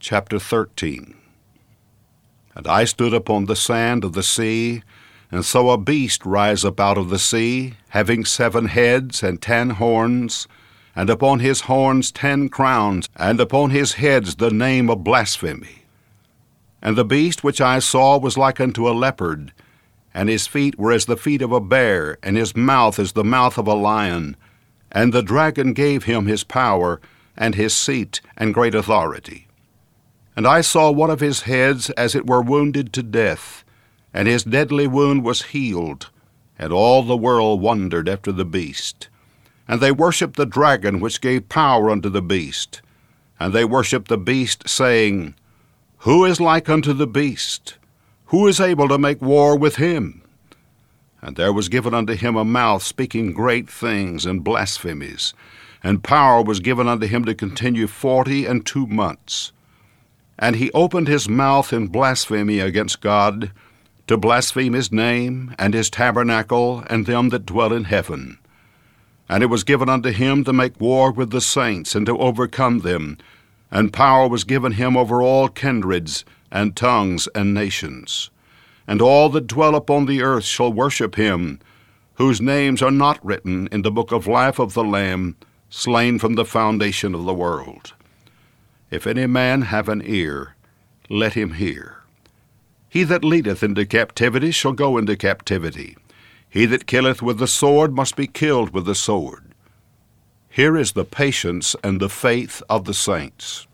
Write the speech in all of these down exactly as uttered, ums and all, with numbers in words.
Chapter thirteen. And I stood upon the sand of the sea, and saw a beast rise up out of the sea, having seven heads and ten horns, and upon his horns ten crowns, and upon his heads the name of blasphemy. And the beast which I saw was like unto a leopard, and his feet were as the feet of a bear, and his mouth as the mouth of a lion. And the dragon gave him his power, and his seat, and great authority. And I saw one of his heads as it were wounded to death, and his deadly wound was healed, and all the world wondered after the beast. And they worshipped the dragon which gave power unto the beast. And they worshipped the beast, saying, Who is like unto the beast? Who is able to make war with him? And there was given unto him a mouth speaking great things and blasphemies, and power was given unto him to continue forty and two months. And he opened his mouth in blasphemy against God, to blaspheme his name, and his tabernacle, and them that dwell in heaven. And it was given unto him to make war with the saints, and to overcome them. And power was given him over all kindreds, and tongues, and nations. And all that dwell upon the earth shall worship him, whose names are not written in the book of life of the Lamb, slain from the foundation of the world. If any man have an ear, let him hear. He that leadeth into captivity shall go into captivity. He that killeth with the sword must be killed with the sword. Here is the patience and the faith of the saints.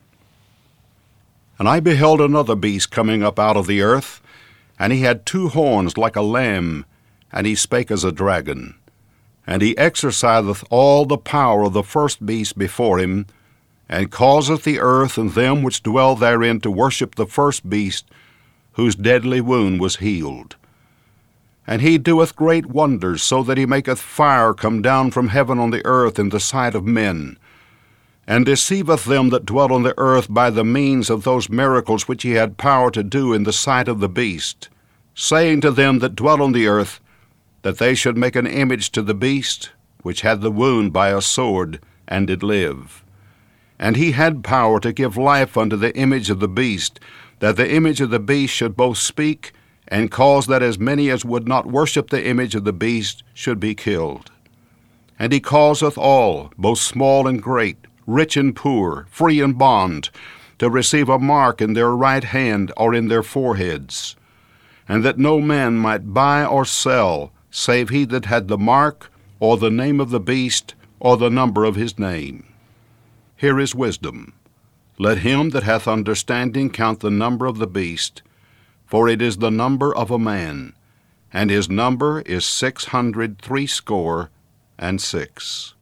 And I beheld another beast coming up out of the earth, and he had two horns like a lamb, and he spake as a dragon. And he exerciseth all the power of the first beast before him, and causeth the earth and them which dwell therein to worship the first beast, whose deadly wound was healed. And he doeth great wonders, so that he maketh fire come down from heaven on the earth in the sight of men, and deceiveth them that dwell on the earth by the means of those miracles which he had power to do in the sight of the beast, saying to them that dwell on the earth, that they should make an image to the beast, which had the wound by a sword, and did live. And he had power to give life unto the image of the beast, that the image of the beast should both speak, and cause that as many as would not worship the image of the beast should be killed. And he causeth all, both small and great, rich and poor, free and bond, to receive a mark in their right hand or in their foreheads, and that no man might buy or sell, save he that had the mark, or the name of the beast, or the number of his name. Here is wisdom. Let him that hath understanding count the number of the beast, for it is the number of a man, and his number is six hundred threescore and six.